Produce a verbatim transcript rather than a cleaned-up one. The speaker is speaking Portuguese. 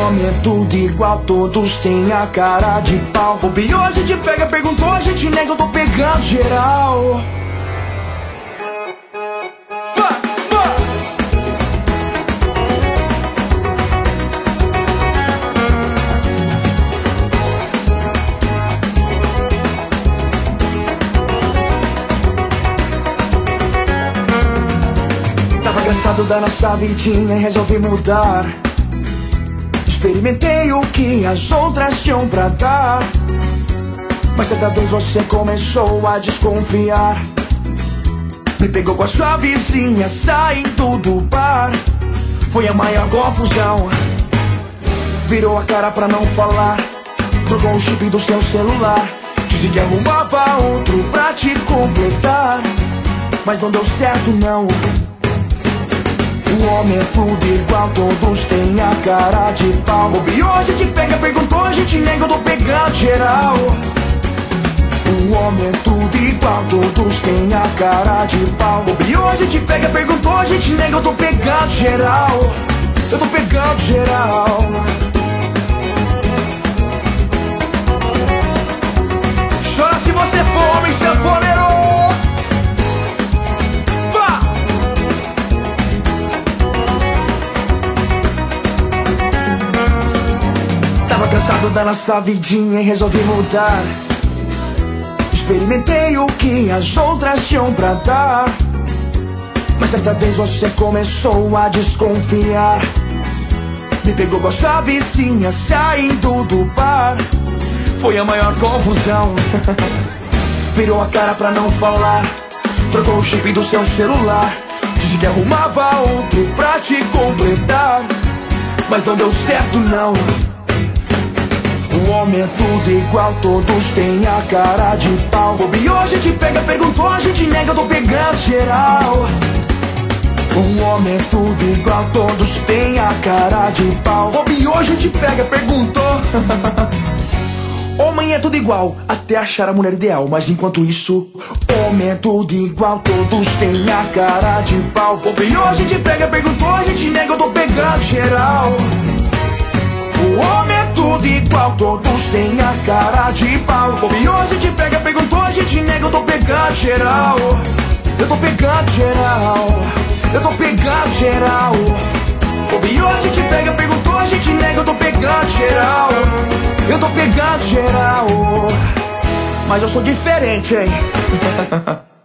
homem é tudo igual, todos têm a cara de pau. Bobeou, a gente pega, perguntou, a gente nega, eu tô pegando geral. Tava cansado da nossa vidinha e resolvi mudar. Experimentei o que as outras tinham pra dar, mas certa vez você começou a desconfiar. Me pegou com a sua vizinha saindo do bar. Foi a maior confusão. Virou a cara pra não falar. Trocou o chip do seu celular. Disse que arrumava outro pra te completar, mas não deu certo não. O homem é tudo igual, todos têm a cara de pau. Bobeou, a gente pega, perguntou, a gente nega, eu tô pegando geral. O homem é tudo igual, todos têm a cara de pau. Bobeou, a gente pega, perguntou, a gente nega, eu tô pegando geral. Eu tô pegando geral. Chora se você for homem sanfoneiro. Cansado da nossa vidinha e resolvi mudar. Experimentei o que as outras tinham pra dar, mas certa vez você começou a desconfiar. Me pegou com a sua vizinha saindo do bar. Foi a maior confusão. Virou a cara pra não falar. Trocou o chip do seu celular. Disse que arrumava outro pra te completar, mas não deu certo não. O homem é tudo igual, todos têm a cara de pau. Bobeou, a gente pega, perguntou, a gente nega, eu tô pegando geral. O homem é tudo igual, todos têm a cara de pau. Bobeou, a gente pega, perguntou. Homem é tudo igual, até achar a mulher ideal, mas enquanto isso, homem é tudo igual, todos têm a cara de pau. Bobeou, a gente pega, perguntou, a gente nega, eu tô pegando geral. O homem é tudo igual, todos têm a cara de pau. Bobeou, a gente pega, perguntou, a gente nega, eu tô pegando geral. Eu tô pegando geral. Eu tô pegando geral. Bobeou, a gente pega, perguntou, a gente nega, eu tô pegando geral. Eu tô pegando geral. Mas eu sou diferente, hein?